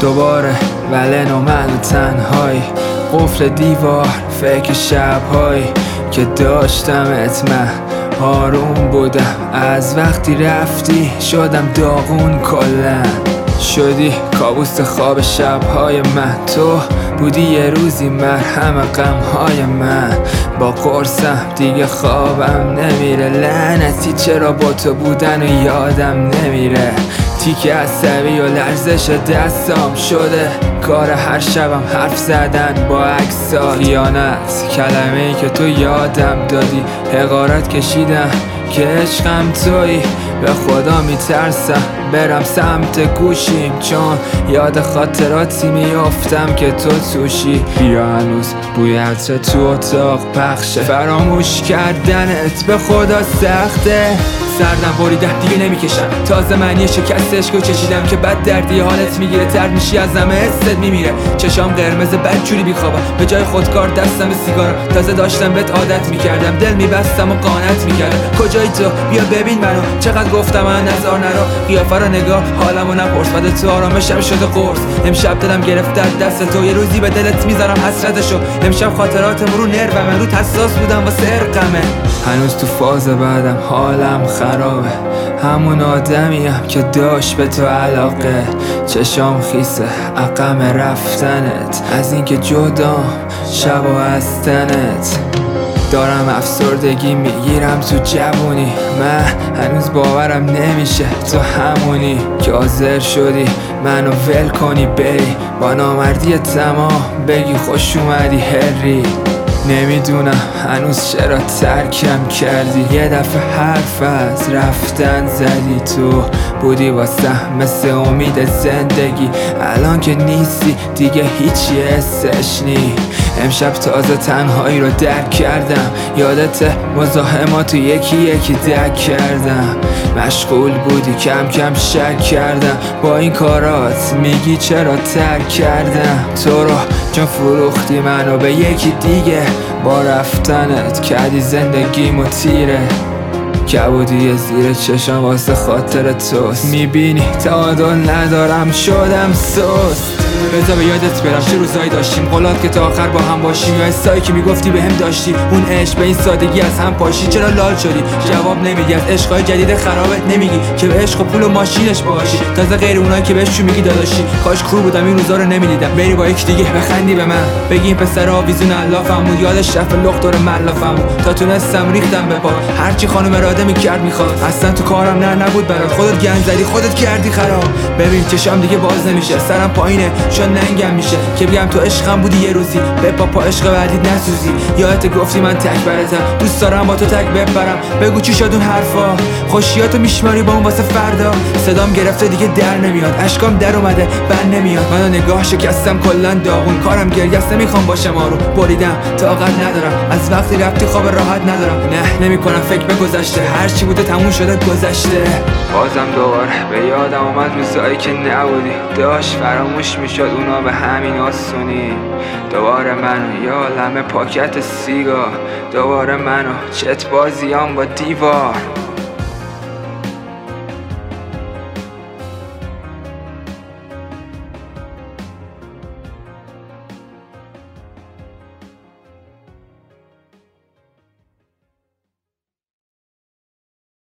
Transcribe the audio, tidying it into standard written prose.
دوباره ولن و من و تنهایی، قفل دیوار فکر شبهایی که داشتمت. من آروم بودم از وقتی رفتی، شدم داغون کلن. شدی کابوس خواب شبهای من، تو بودی یه روزی مرهم غمهای من. با قرصم دیگه خوابم نمیره، لعنتی چرا با تو بودن و یادم نمیره. تیک عصبی و لرزش دستام شده کار هر شبم حرف زدن با عکسات. خیانت کلمه‌ای که تو یادم دادی، حقارت کشیدم که عشقم تویی. به خدا میترسم برم سمت گوشیم، چون یاد خاطراتی میافتم که تو توشی. بیا هنوز بوی عطر تو اتاق پخشه، فراموش کردنت به خدا سخته. سردم بریدم دیگه نمیکشم، تازه معنی شکست عشقو چشیدم که بد دردی حالت میگیره، ترد میشی از همه حست میمیره. چشام قرمز بدجوری بیخوابم، به جای خودکار دستم به سیگارم. تازه داشتم بهت عادت میکردم، دل میبستم و قانت میکردم. کجایی تو؟ بیا ببین منو، چقدر گفتم من نزار نرو. قیافه رو نگاه، حالمو نپرس، بعد تو آرامشم شده قرص. امشب دلم گرفت در دست تو، یه روزی به دلت میذارم حسرتشو. امشب خاطراتم رو نرومه، رو حساس بودم واسه ارقمه. هنوز تو فاز بعدم حالم خرابه، همون آدمیم که داشت به تو علاقه. چشام خیسه عقم رفتنت، از اینکه جدام شب و از تنت. دارم افسردگی میگیرم تو جوونی، من هنوز باورم نمیشه تو همونی که حاضر شدی منو ول کنی بری، با نامردی تمام بگی خوش اومدی هری. نمیدونم هنوز چرا ترکم کردی، یه دفعه حرف از رفتن زدی. تو بودی واسه مثل امید زندگی، الان که نیستی دیگه هیچی حسش نی. امشب تازه تنهایی رو درک کردم، یادت مزاحماتو یکی یکی درک کردم. مشغول بودی کم کم شک کردم، با این کارات میگی چرا ترک کردم تو رو، چون فروختی منو به یکی دیگه. با رفتنت کردی زندگیمو تیره، کبودی زیر چشم واسه خاطر توست. میبینی تعادل ندارم شدم سست. بذار به یادت برم چه روزایی داشتیم، قولات که تا آخر با هم باشیم، یا حسایی که میگفتی به هم داشتی. اون عشق به این سادگی از هم پاشی، چرا لال شدی؟ جواب نمیدی، از عشقای جدید خرابت نمیگی که به عشق و پول و ماشینش باشی. تازه غیر اونایی که بهشون میگی داداشی. کاش کور بودم این روزا رو نمیدیدم، بری با یک دیگه بخندی به من، بگی این پسر آویزون علافمون، یادش رفت لخت دور ملافمون. تا تونستم ریختم به پا، هرچی خانم اراده میکرد میخواد. اصلا تو کارم نبود برات، خودت گند زدی خودت کردی خراب. ببین چشام دیگه باز نمیشه، سرم پایینه چون ننگم میشه که بگم تو عشقم بودی یه روزی، به پا عشق بعدیت نسوزی. یادت گفتی من تک برتم، دوست دارم با تو تک ببرم. بگو چی شد اون حرفا، خوشیاتو میشماری با اون واسه فردا. صدام گرفته دیگه در نمیاد، اشکام در اومده بند نمیاد. منو نگاه شکستم کلا داغون، کارم گریست نمیخوام باشم آروم. بریدم طاقت ندارم، از وقتی رفتی خواب راحت ندارم. نه نمیکنم فکر به گذشته، هرچی بوده تموم شده گذشته. بازم دوباره به یادم اومد روزایی که نبودی، داشت فراموش میشد اونا به همین آسونی. دوباره منو یه عالمه پاکت سیگار، دوباره منو چت بازیام با دیوار.